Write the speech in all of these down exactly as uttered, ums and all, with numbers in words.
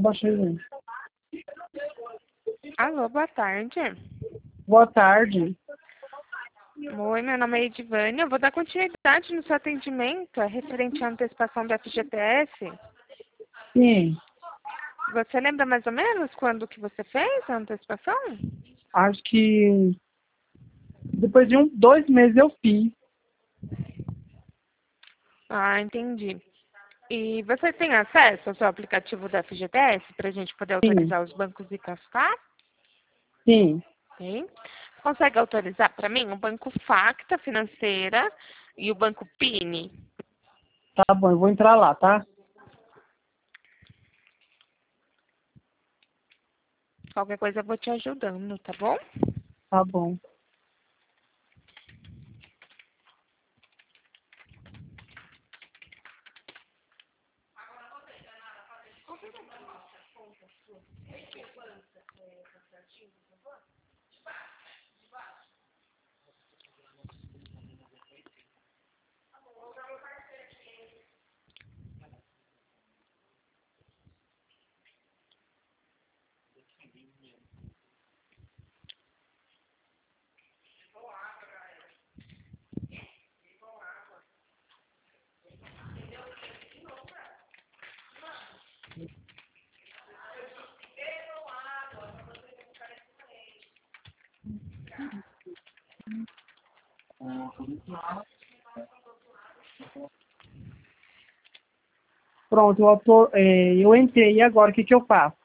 baixei aí. Alô, boa tarde. Boa tarde. Oi, meu nome é Edivânia. Eu vou dar continuidade no seu atendimento, é referente à antecipação do F G T S. Sim, Você lembra mais ou menos quando que você fez a antecipação? acho que depois de um, dois meses eu fiz. Ah, entendi. E você tem acesso ao seu aplicativo do F G T S para a gente poder Sim, autorizar os bancos e cascar? sim. Sim. Consegue autorizar para mim o Banco Facta Financeira e o Banco Pini? Tá bom, eu vou entrar lá, tá? Qualquer coisa eu vou te ajudando, tá bom? Tá bom. Pronto, eu, autor, é, eu entrei. E agora, o que, que eu faço?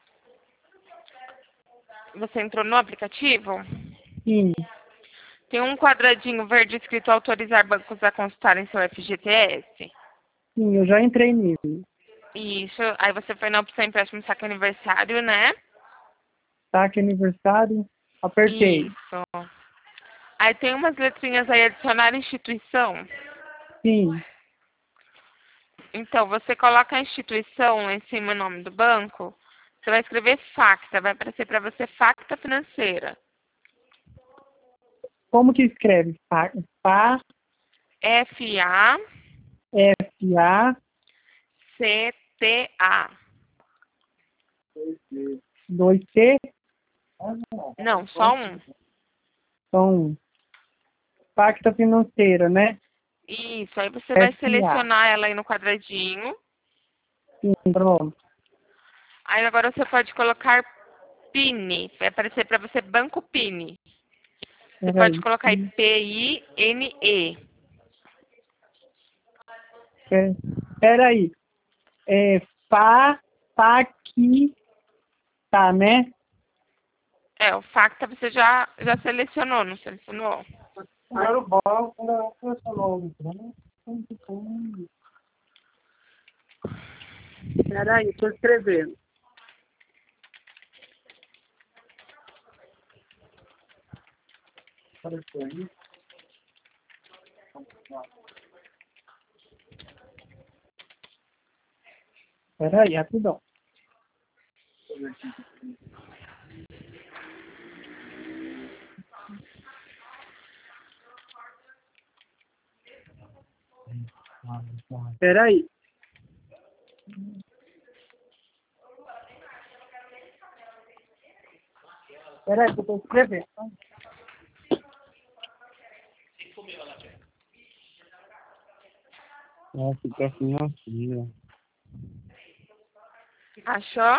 Você entrou no aplicativo? Sim, Tem um quadradinho verde escrito autorizar bancos a consultarem seu F G T S. sim, eu já entrei nele. Isso. Aí você foi na opção empréstimo saque aniversário, né? Saque aniversário. Apertei. Isso. Aí tem umas letrinhas aí, adicionar instituição. Sim, Então, você coloca a instituição lá em cima o nome do banco. Você vai escrever Facta. Vai aparecer para você Facta Financeira. como que escreve? Fa, Fa, F A F, A, C T A. dois T, Não, só um. então, Pacta Financeira, né? Isso. Aí você vai F, A. selecionar ela aí no quadradinho. Sim, pronto. Aí agora você pode colocar Pini. Vai aparecer para você Banco Pini. Você pode Peraí. colocar aí P I N E. É, peraí. É, Fa, Paqui, tá, né? É, o Facta você já, já selecionou, não selecionou? Agora o banco, não, qual é o seu nome? Peraí, tô escrevendo. Apareceu aí? Peraí, rapidão. Peraí. Peraí, que eu tô escrevendo. É, fica assim, assim, Achou?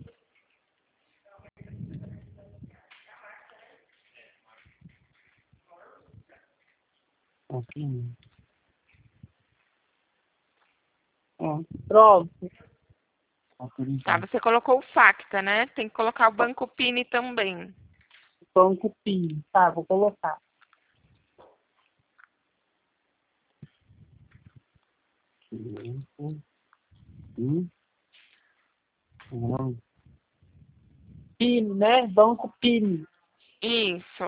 ó. Assim. Ó. Pronto. Tá, você colocou o Facta, né? Tem que colocar o Banco Pini também. Banco P. Tá, vou colocar. Hum? P, né? Banco P. Isso.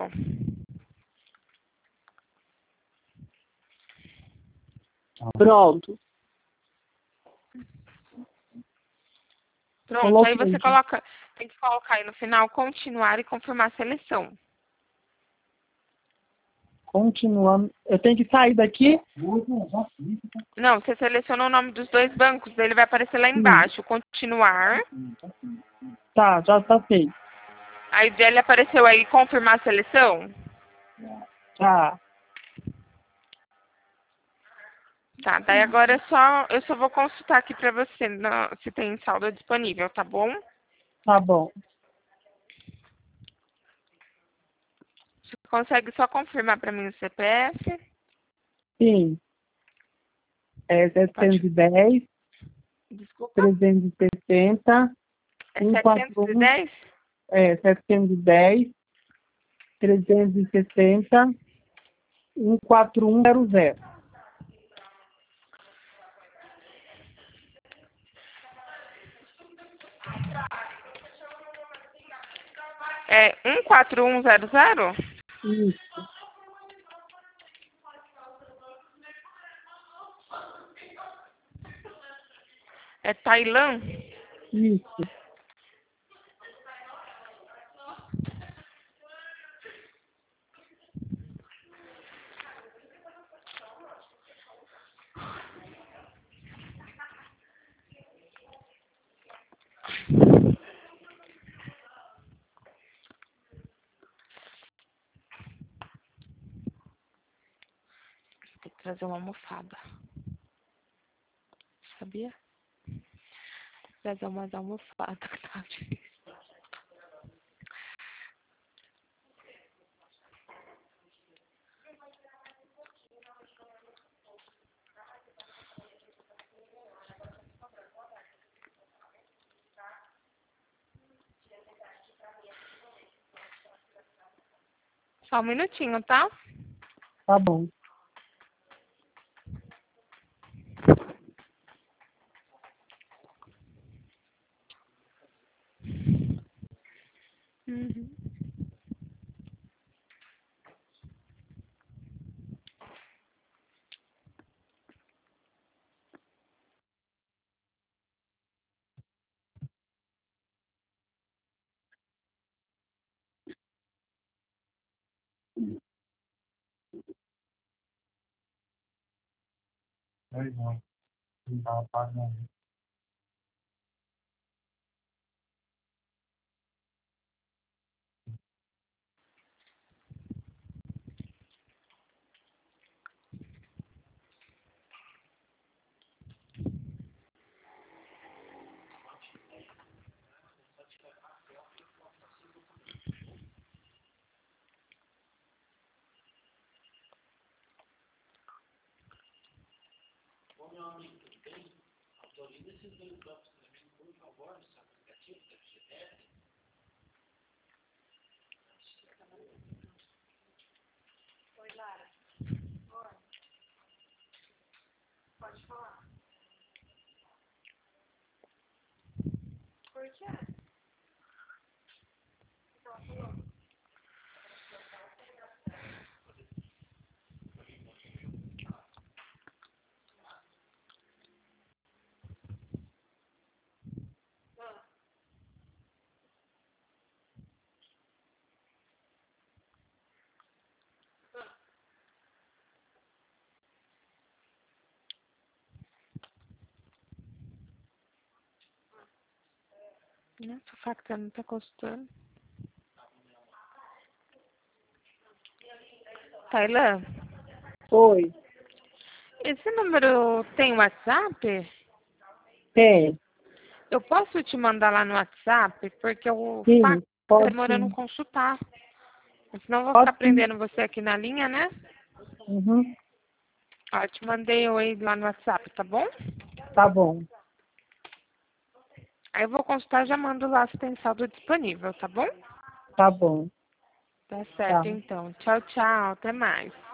Pronto. Pronto, aí Coloquei. você coloca, tem que colocar aí no final continuar e confirmar a seleção. Continuando. Eu tenho que sair daqui? Não, você seleciona o nome dos dois bancos, ele vai aparecer lá embaixo. Continuar. Tá, já tá feito. Aí ele apareceu aí confirmar a seleção? Tá, Tá, daí agora é só, eu só vou consultar aqui pra você na- se tem saldo disponível, tá bom? tá bom. Você consegue só confirmar pra mim o C P F? Sim. É setecentos e dez, Desculpa. trezentos e sessenta, É cento e quarenta e um, setecentos e dez? é setecentos e dez, trezentos e sessenta, cento e quarenta e um zero zero. É um quatro um zero zero? Isso, É Tailã? isso. Tem que trazer uma almofada. Sabia? Trazer umas almofadas que tá difícil. Só um minutinho, tá? Tá bom. Uhum. Aí não, não tava pagando. Nossa, o facto não tá consultando. Tailã, Oi, esse número tem WhatsApp? tem. Eu posso te mandar lá no WhatsApp? Porque o Sim, fax tá pode demorando a sim. consultar. Senão eu vou Pode ficar sim. prendendo você aqui na linha, né? Uhum. Ó, eu te mandei oi lá no WhatsApp, tá bom? Tá bom, Aí eu vou consultar e já mando lá se tem saldo disponível, tá bom? tá bom. Tá Tá. certo, então. Tchau, tchau. Até mais.